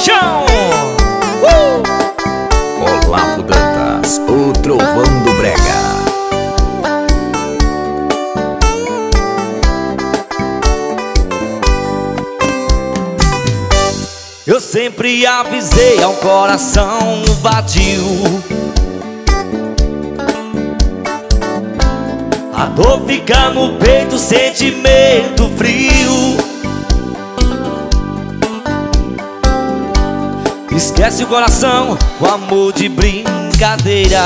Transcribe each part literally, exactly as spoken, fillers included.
paixão. uh! Olavo Dantas, o trovão do brega. Eu sempre avisei ao coração vadio, a dor fica no peito, sentimento frio. Esquece o coração, o amor de brincadeira.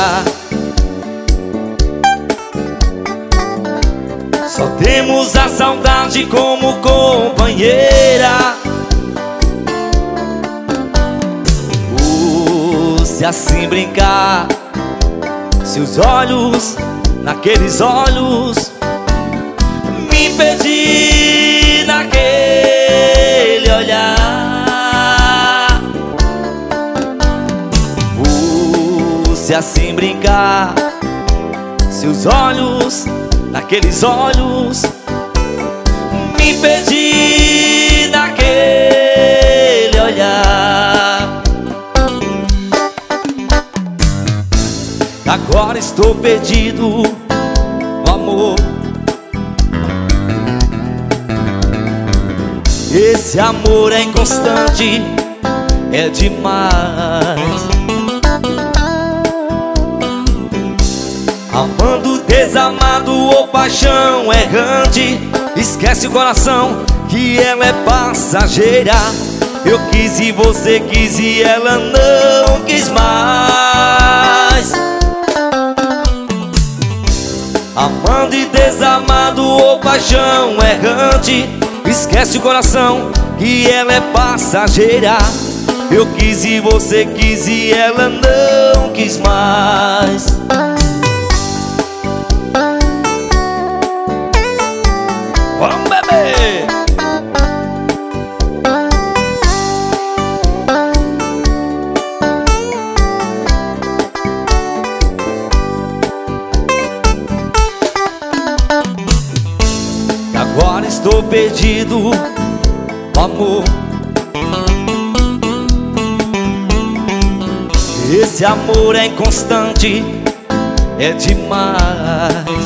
Só temos a saudade como companheira. Se assim brincar, seus olhos, naqueles olhos, me perdi naquele olhar. Se assim brincar, seus olhos, naqueles olhos, me perdi naquele olhar. Agora estou perdido no amor. Esse amor é inconstante, é demais. Amando desamado ou paixão errante, esquece o coração que ela é passageira. Eu quis e você quis e ela não quis mais. Amando e desamado ou paixão errante, esquece o coração que ela é passageira. Eu quis e você quis e ela não quis mais. Vamos beber! Agora estou perdido, amor. Esse amor é inconstante, é demais.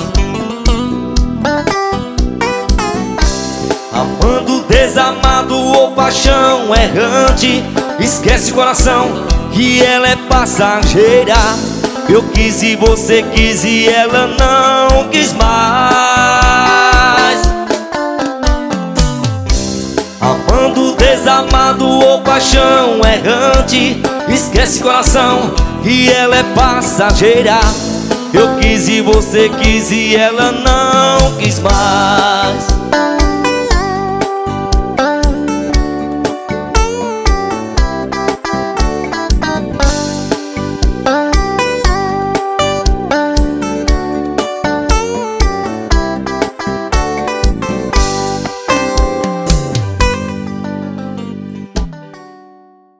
Amando desamado ou paixão errante, esquece o coração que ela é passageira. Eu quis e você quis e ela não quis mais. Amando desamado ou paixão errante, esquece o coração que ela é passageira. Eu quis e você quis e ela não quis mais.